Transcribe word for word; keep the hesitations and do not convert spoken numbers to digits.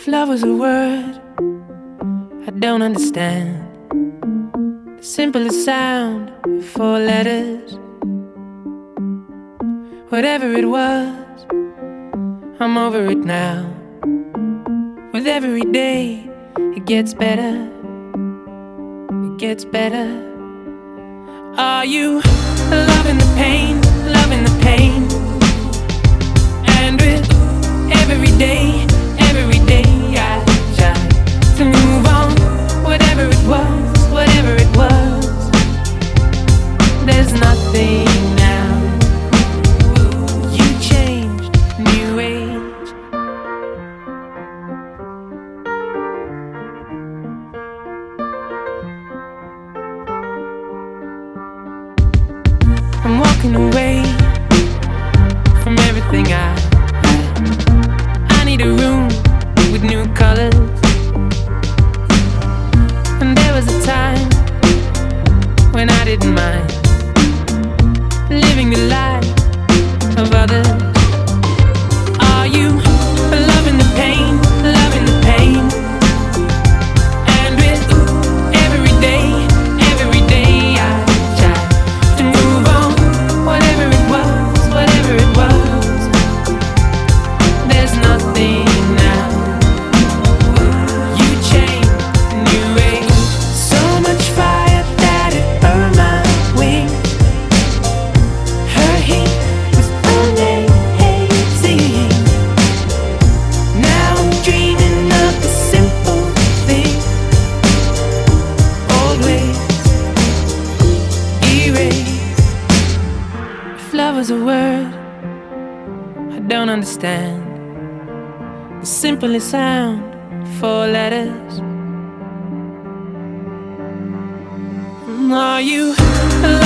If love was a word I don't understand, the simplest sound of four letters. Whatever it was, I'm over it now. With every day, it gets better. It gets better. Are you loving the pain, loving the pain? And with every day, every day I try to move on. Whatever it was, whatever it was, there's nothing now. You changed, new age. I'm walking away from everything I I need a room with new colors. And there was a time when I didn't mind living the life of others. Are you loving the pain, loving the pain? And with every day, every day I try to move on. Whatever it was, whatever it was, there's nothing now. You changed, new age. So much fire that it burned my wings. Her heat was amazing. Now I'm dreaming of the simple thing. Old ways erased. If love was a word I don't understand, the simplest sound, four letters. Are you